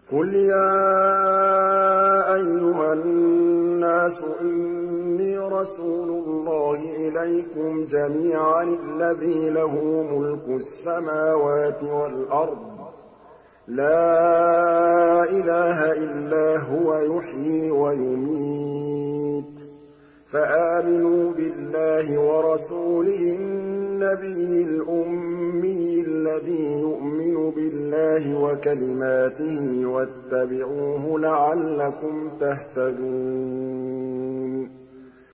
قُلْ يَا أَيُّهَا النَّاسُ إِنِّي رَسُولُ اللَّهِ إِلَيْكُمْ جَمِيعًا الَّذِي لَهُ مُلْكُ السَّمَاوَاتِ وَالْأَرْضِ ۖ لَا إِلَٰهَ إِلَّا هُوَ يُحْيِي وَيُمِيتُ ۖ فَآمِنُوا بِاللَّهِ وَرَسُولِهِ النَّبِيِّ الْأُمِّيِّ الَّذِي يُؤْمِنُ بِاللَّهِ وَكَلِمَاتِهِ وَاتَّبِعُوهُ لَعَلَّكُمْ تَهْتَدُونَ